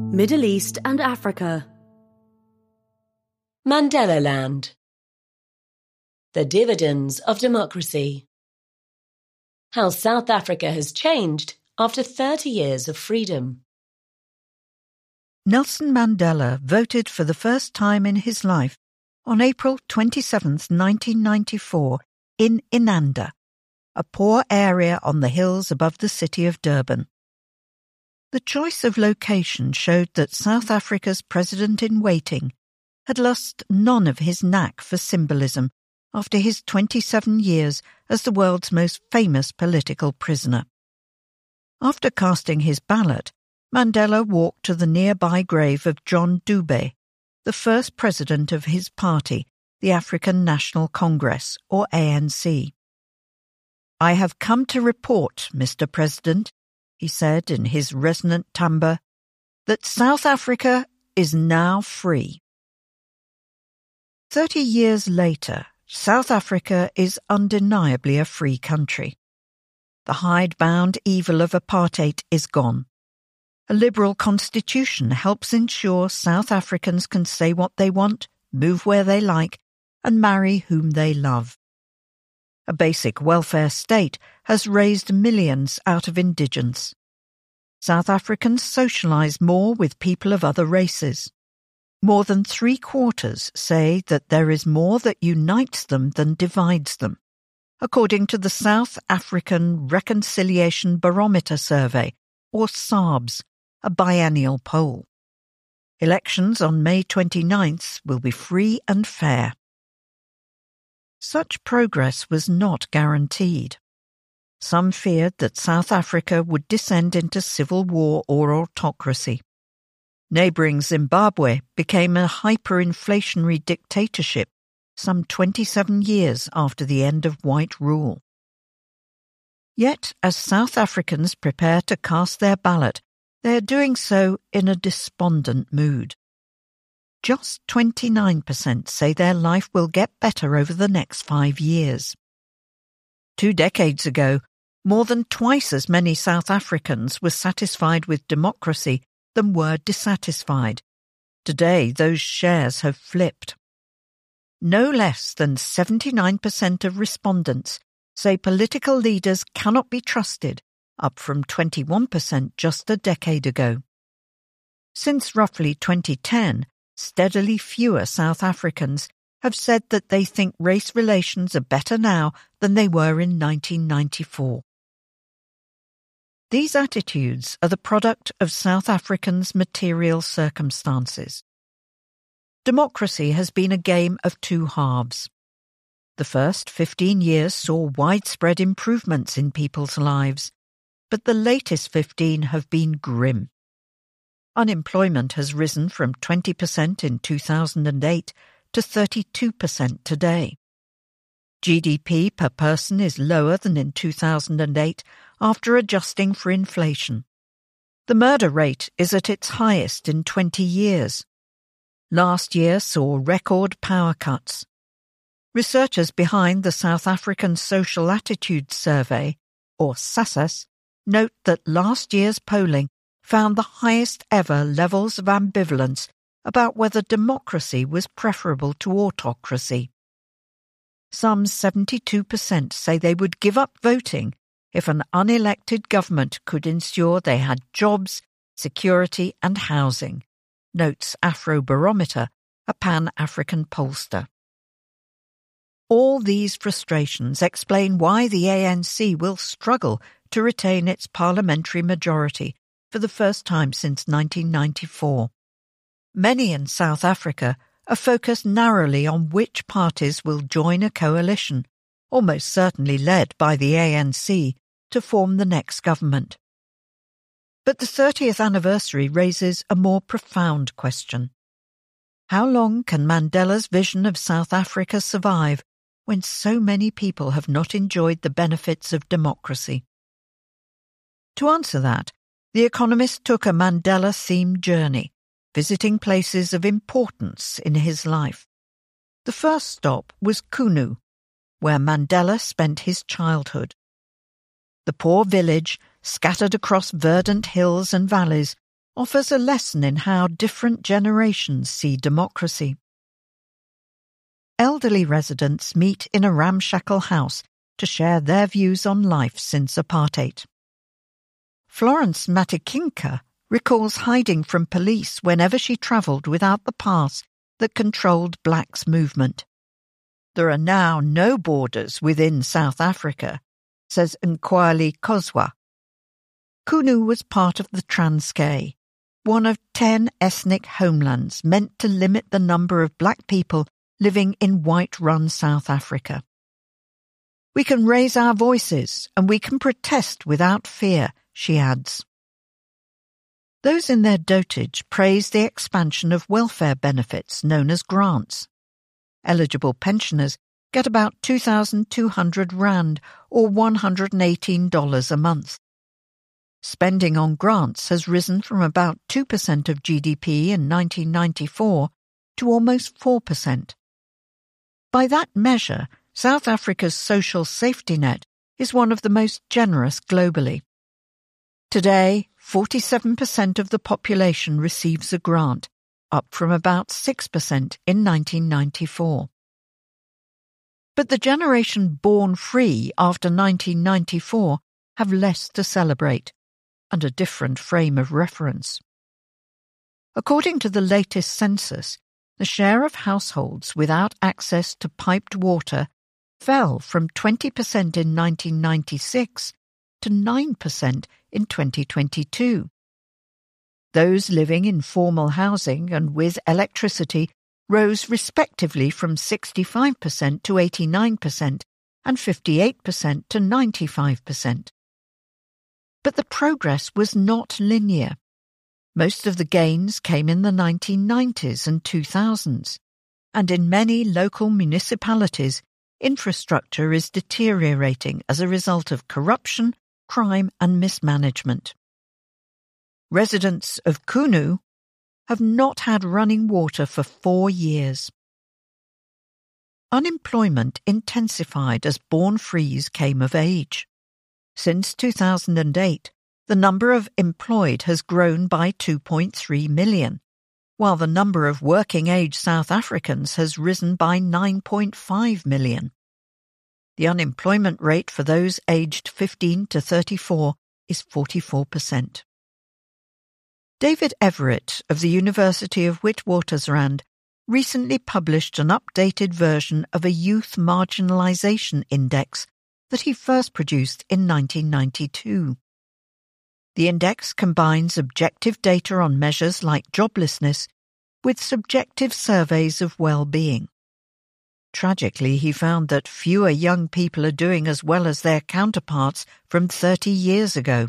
Middle East and Africa. Mandela Land. The dividends of democracy. How South Africa has changed after 30 years of freedom. Nelson Mandela voted for the first time in his life on April 27, 1994, in Inanda, a poor area on the hills above the city of Durban. The choice of location showed that South Africa's president-in-waiting had lost none of his knack for symbolism after his 27 years as the world's most famous political prisoner. After casting his ballot, Mandela walked to the nearby grave of John Dube, the first president of his party, the African National Congress, or ANC. "I have come to report, Mr. President," he said in his resonant timbre, "that South Africa is now free." 30 years later, South Africa is undeniably a free country. The hidebound evil of apartheid is gone. A liberal constitution helps ensure South Africans can say what they want, move where they like, and marry whom they love. A basic welfare state has raised millions out of indigence. South Africans socialise more with people of other races. More than 3/4 say that there is more that unites them than divides them, according to the South African Reconciliation Barometer Survey, or SARBS, a biennial poll. Elections on May 29th will be free and fair. Such progress was not guaranteed. Some feared that South Africa would descend into civil war or autocracy. Neighbouring Zimbabwe became a hyperinflationary dictatorship some 27 years after the end of white rule. Yet, as South Africans prepare to cast their ballot, they are doing so in a despondent mood. Just 29% say their life will get better over the next 5 years. 2 decades ago, more than twice as many South Africans were satisfied with democracy than were dissatisfied. Today, those shares have flipped. No less than 79% of respondents say political leaders cannot be trusted, up from 21% just a decade ago. Since roughly 2010, steadily fewer South Africans have said that they think race relations are better now than they were in 1994. These attitudes are the product of South Africans' material circumstances. Democracy has been a game of two halves. The first 15 years saw widespread improvements in people's lives, but the latest 15 have been grim. Unemployment has risen from 20% in 2008 to 32% today. GDP per person is lower than in 2008 after adjusting for inflation. The murder rate is at its highest in 20 years. Last year saw record power cuts. Researchers behind the South African Social Attitudes Survey, or SASAS, note that last year's polling found the highest ever levels of ambivalence about whether democracy was preferable to autocracy. Some 72% say they would give up voting if an unelected government could ensure they had jobs, security and housing, notes Afrobarometer, a Pan-African pollster. All these frustrations explain why the ANC will struggle to retain its parliamentary majority for the first time since 1994. Many in South Africa are focused narrowly on which parties will join a coalition, almost certainly led by the ANC, to form the next government. But the 30th anniversary raises a more profound question. How long can Mandela's vision of South Africa survive when so many people have not enjoyed the benefits of democracy? To answer that, The Economist took a Mandela-themed journey, visiting places of importance in his life. The first stop was Kunu, where Mandela spent his childhood. The poor village, scattered across verdant hills and valleys, offers a lesson in how different generations see democracy. Elderly residents meet in a ramshackle house to share their views on life since apartheid. Florence Matikinka recalls hiding from police whenever she travelled without the pass that controlled blacks' movement. There are now no borders within South Africa, says Nkwali Kozwa. Kunu was part of the Transkei, one of 10 ethnic homelands meant to limit the number of black people living in white-run South Africa. We can raise our voices and we can protest without fear, she adds. Those in their dotage praise the expansion of welfare benefits known as grants. Eligible pensioners get about 2,200 rand or $118 a month. Spending on grants has risen from about 2% of GDP in 1994 to almost 4%. By that measure, South Africa's social safety net is one of the most generous globally. Today, 47% of the population receives a grant, up from about 6% in 1994. But the generation born free after 1994 have less to celebrate, and a different frame of reference. According to the latest census, the share of households without access to piped water fell from 20% in 1996 to 9% in 2022. Those living in formal housing and with electricity rose respectively from 65% to 89% and 58% to 95%. But the progress was not linear. Most of the gains came in the 1990s and 2000s, and in many local municipalities, infrastructure is deteriorating as a result of corruption, crime and mismanagement. Residents of Kunu have not had running water for 4 years. Unemployment intensified as born-frees came of age. Since 2008, the number of employed has grown by 2.3 million, while the number of working-age South Africans has risen by 9.5 million. The unemployment rate for those aged 15 to 34 is 44%. David Everett of the University of Witwatersrand recently published an updated version of a youth marginalisation index that he first produced in 1992. The index combines objective data on measures like joblessness with subjective surveys of well-being. Tragically, he found that fewer young people are doing as well as their counterparts from 30 years ago.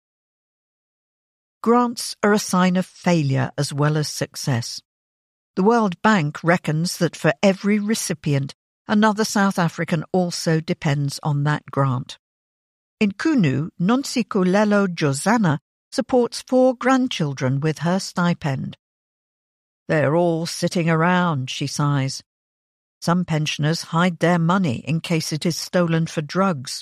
Grants are a sign of failure as well as success. The World Bank reckons that for every recipient, another South African also depends on that grant. In Kunu, Nonsikulelo Jozana supports 4 grandchildren with her stipend. They're all sitting around, she sighs. Some pensioners hide their money in case it is stolen for drugs.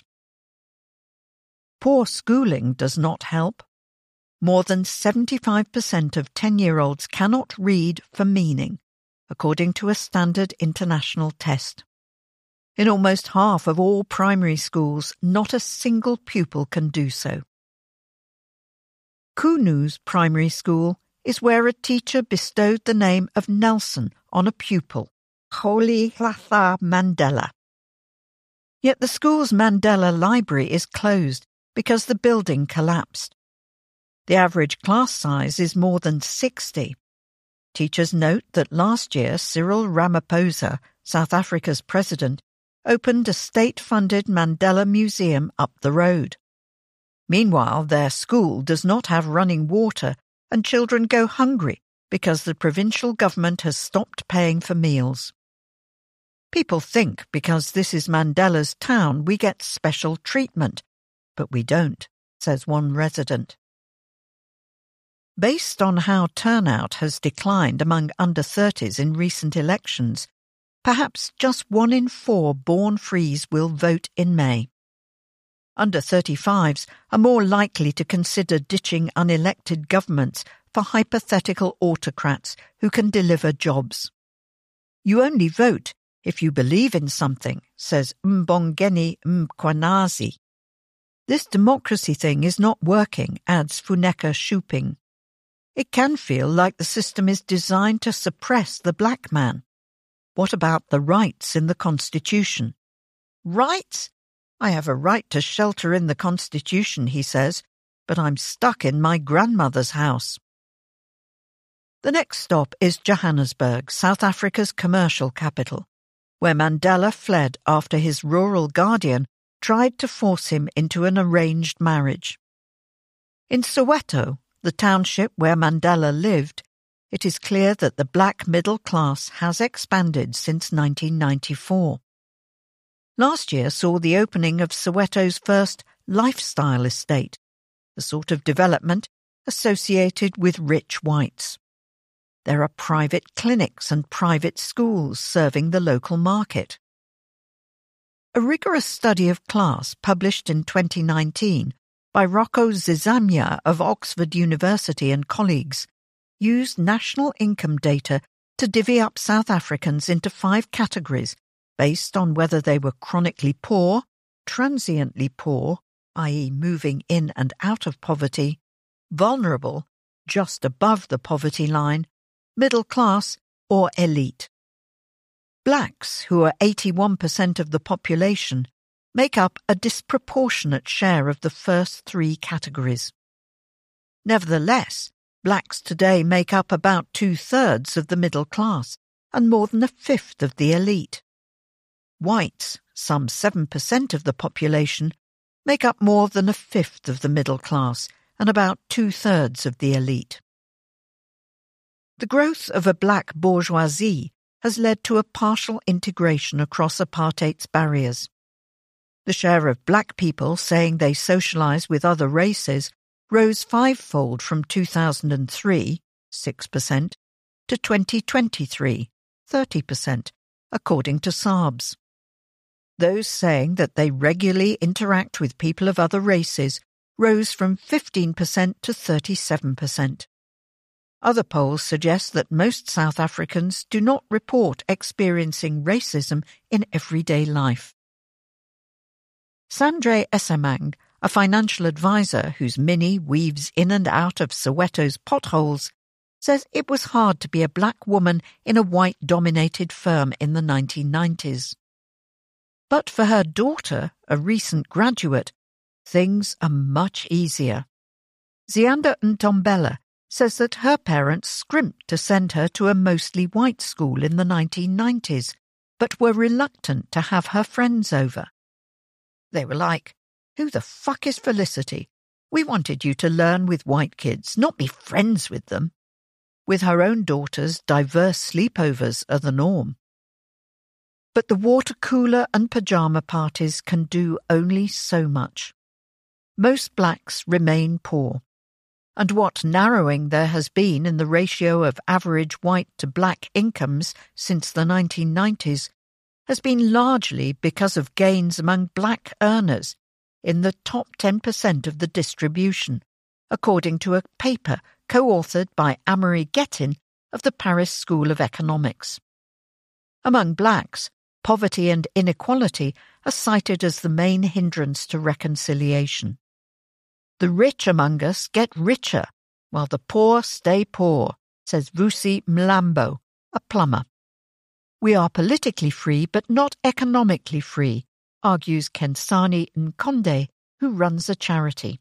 Poor schooling does not help. More than 75% of 10-year-olds cannot read for meaning, according to a standard international test. In almost half of all primary schools, not a single pupil can do so. Kunu's primary school is where a teacher bestowed the name of Nelson on a pupil, Rolihlahla Mandela. Yet the school's Mandela Library is closed because the building collapsed. The average class size is more than 60. Teachers note that last year Cyril Ramaphosa, South Africa's president, opened a state-funded Mandela Museum up the road. Meanwhile, their school does not have running water and children go hungry because the provincial government has stopped paying for meals. People think because this is Mandela's town we get special treatment, but we don't, says one resident. Based on how turnout has declined among under-30s in recent elections, perhaps just 1 in 4 born-frees will vote in May. Under-35s are more likely to consider ditching unelected governments for hypothetical autocrats who can deliver jobs. You only vote if you believe in something, says Mbongeni Mkhwanazi. This democracy thing is not working, adds Funeka Shuping. It can feel like the system is designed to suppress the black man. What about the rights in the Constitution? Rights? I have a right to shelter in the Constitution, he says, but I'm stuck in my grandmother's house. The next stop is Johannesburg, South Africa's commercial capital, where Mandela fled after his rural guardian tried to force him into an arranged marriage. In Soweto, the township where Mandela lived, it is clear that the black middle class has expanded since 1994. Last year saw the opening of Soweto's first lifestyle estate, the sort of development associated with rich whites. There are private clinics and private schools serving the local market. A rigorous study of class published in 2019 by Rocco Zizamia of Oxford University and colleagues used national income data to divvy up South Africans into 5 categories based on whether they were chronically poor, transiently poor, i.e. moving in and out of poverty, vulnerable, just above the poverty line, middle class, or elite. Blacks, who are 81% of the population, make up a disproportionate share of the first 3 categories. Nevertheless, blacks today make up about 2/3 of the middle class and more than 1/5 of the elite. Whites, some 7% of the population, make up more than 1/5 of the middle class and about 2/3 of the elite. The growth of a black bourgeoisie has led to a partial integration across apartheid's barriers. The share of black people saying they socialise with other races rose 5-fold from 2003, 6%, to 2023, 30%, according to SARBS. Those saying that they regularly interact with people of other races rose from 15% to 37%. Other polls suggest that most South Africans do not report experiencing racism in everyday life. Sandre Esemang, a financial advisor whose Mini weaves in and out of Soweto's potholes, says it was hard to be a black woman in a white-dominated firm in the 1990s. But for her daughter, a recent graduate, things are much easier. Zianda Ntombela says that her parents scrimped to send her to a mostly white school in the 1990s, but were reluctant to have her friends over. They were like, "Who the fuck is Felicity? We wanted you to learn with white kids, not be friends with them." With her own daughters, diverse sleepovers are the norm. But the water cooler and pyjama parties can do only so much. Most blacks remain poor, and what narrowing there has been in the ratio of average white to black incomes since the 1990s has been largely because of gains among black earners in the top 10% of the distribution, according to a paper co-authored by Amory Gettin of the Paris School of Economics. Among blacks, poverty and inequality are cited as the main hindrance to reconciliation. The rich among us get richer, while the poor stay poor, says Vusi Mlambo, a plumber. We are politically free but not economically free, argues Kensani Nkonde, who runs a charity.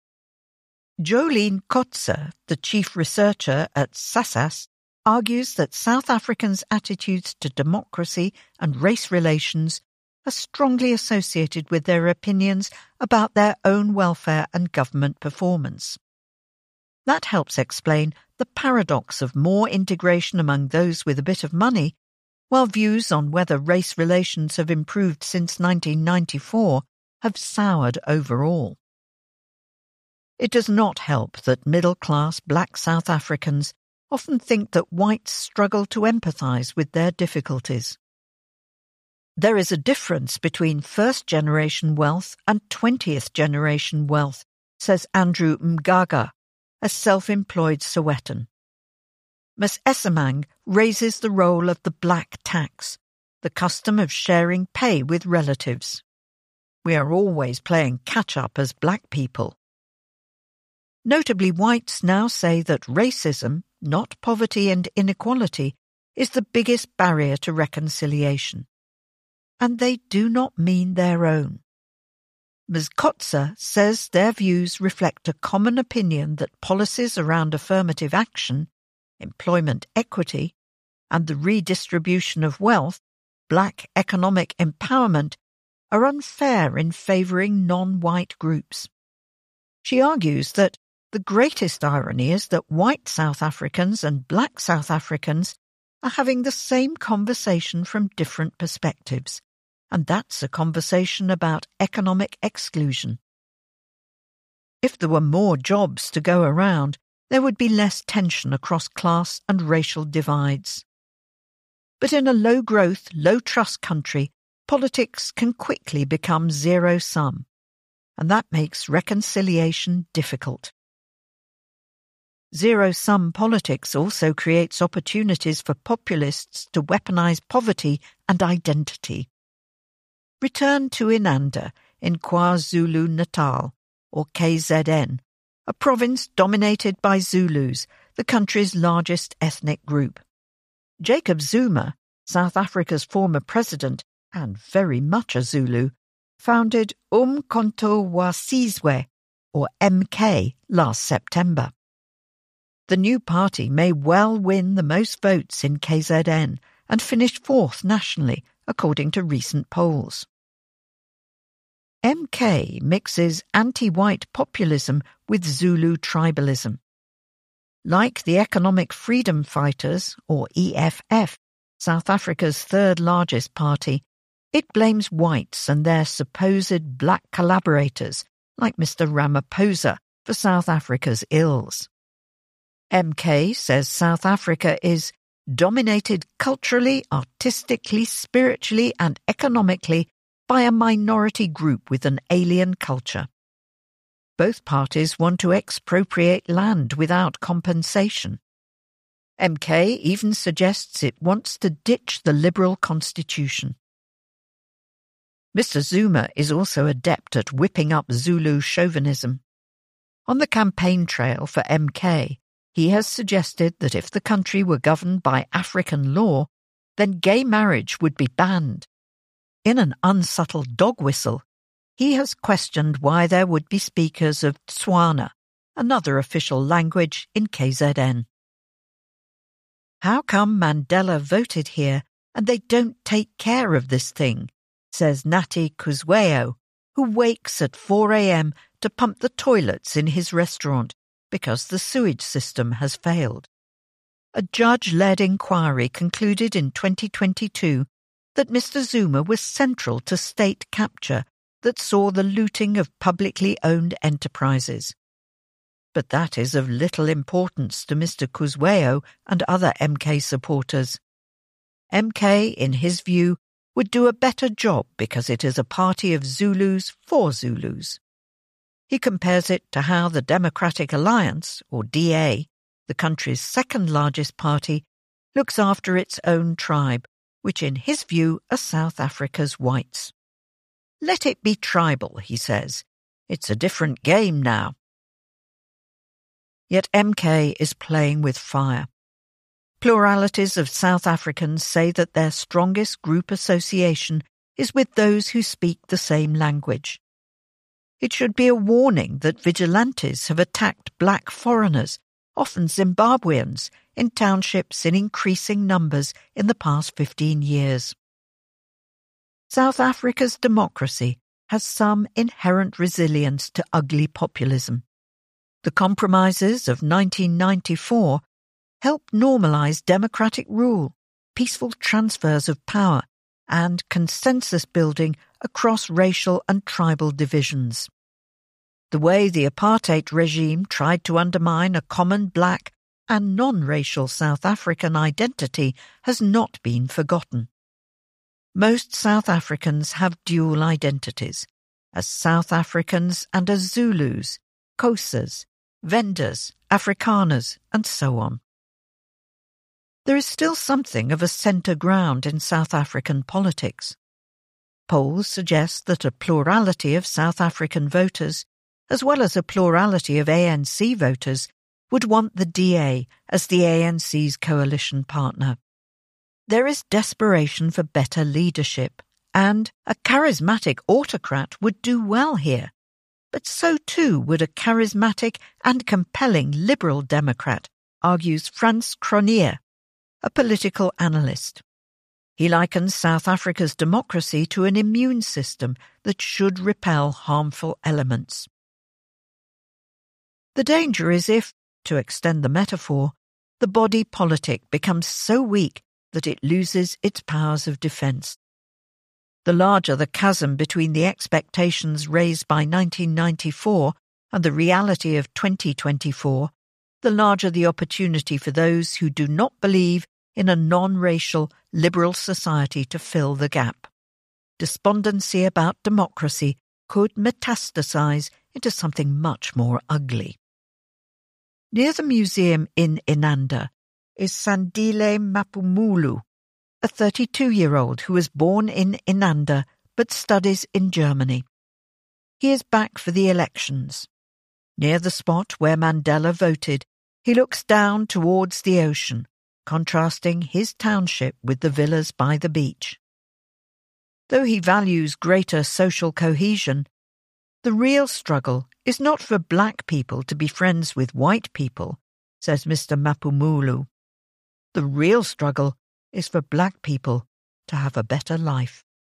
Jolene Kotze, the chief researcher at SASAS, argues that South Africans' attitudes to democracy and race relations are strongly associated with their opinions about their own welfare and government performance. That helps explain the paradox of more integration among those with a bit of money, while views on whether race relations have improved since 1994 have soured overall. It does not help that middle-class black South Africans often think that whites struggle to empathise with their difficulties. There is a difference between first-generation wealth and 20th-generation wealth, says Andrew Mgaga, a self-employed Sowetan. Ms. Essamang raises the role of the black tax, the custom of sharing pay with relatives. We are always playing catch-up as black people. Notably, whites now say that racism, not poverty and inequality, is the biggest barrier to reconciliation. And they do not mean their own. Ms. Kotze says their views reflect a common opinion that policies around affirmative action, employment equity, and the redistribution of wealth, black economic empowerment, are unfair in favouring non-white groups. She argues that the greatest irony is that white South Africans and black South Africans are having the same conversation from different perspectives, and that's a conversation about economic exclusion. If there were more jobs to go around, there would be less tension across class and racial divides. But in a low-growth, low-trust country, politics can quickly become zero-sum, and that makes reconciliation difficult. Zero-sum politics also creates opportunities for populists to weaponize poverty and identity. Return to Inanda in KwaZulu-Natal, or KZN, a province dominated by Zulus, the country's largest ethnic group. Jacob Zuma, South Africa's former president and very much a Zulu, founded Umkhonto wa Sizwe, or MK, last September. The new party may well win the most votes in KZN and finish fourth nationally, according to recent polls. MK mixes anti-white populism with Zulu tribalism. Like the Economic Freedom Fighters, or EFF, South Africa's third largest party, it blames whites and their supposed black collaborators, like Mr. Ramaphosa, for South Africa's ills. MK says South Africa is dominated culturally, artistically, spiritually and economically by a minority group with an alien culture. Both parties want to expropriate land without compensation. MK even suggests it wants to ditch the liberal constitution. Mr. Zuma is also adept at whipping up Zulu chauvinism. On the campaign trail for MK, he has suggested that if the country were governed by African law, then gay marriage would be banned. In an unsubtle dog whistle, he has questioned why there would be speakers of Tswana, another official language in KZN. How come Mandela voted here and they don't take care of this thing, says Nati Kuzweyo, who wakes at 4 a.m. to pump the toilets in his restaurant because the sewage system has failed. A judge-led inquiry concluded in 2022 that Mr. Zuma was central to state capture that saw the looting of publicly owned enterprises. But that is of little importance to Mr. Kuzweyo and other MK supporters. MK, in his view, would do a better job because it is a party of Zulus for Zulus. He compares it to how the Democratic Alliance, or DA, the country's second largest party, looks after its own tribe, which in his view are South Africa's whites. Let it be tribal, he says. It's a different game now. Yet MK is playing with fire. Pluralities of South Africans say that their strongest group association is with those who speak the same language. It should be a warning that vigilantes have attacked black foreigners, often Zimbabweans, in townships in increasing numbers in the past 15 years. South Africa's democracy has some inherent resilience to ugly populism. The compromises of 1994 helped normalise democratic rule, peaceful transfers of power, and consensus building across racial and tribal divisions. The way the apartheid regime tried to undermine a common black and non-racial South African identity has not been forgotten. Most South Africans have dual identities, as South Africans and as Zulus, Xhosas, Vendas Afrikaners, and so on. There is still something of a centre ground in South African politics. Polls suggest that a plurality of South African voters, as well as a plurality of ANC voters, would want the DA as the ANC's coalition partner. There is desperation for better leadership, and a charismatic autocrat would do well here. But so too would a charismatic and compelling Liberal Democrat, argues Frans Cronje, a political analyst. He likens South Africa's democracy to an immune system that should repel harmful elements. The danger is if, to extend the metaphor, the body politic becomes so weak that it loses its powers of defence. The larger the chasm between the expectations raised by 1994 and the reality of 2024, the larger the opportunity for those who do not believe in a non-racial, liberal society to fill the gap. Despondency about democracy could metastasise into something much more ugly. Near the museum in Inanda is Sandile Mapumulu, a 32-year-old who was born in Inanda but studies in Germany. He is back for the elections. Near the spot where Mandela voted, he looks down towards the ocean, contrasting his township with the villas by the beach. Though he values greater social cohesion, the real struggle is not for black people to be friends with white people, says Mr. Mapumulu. The real struggle is for black people to have a better life.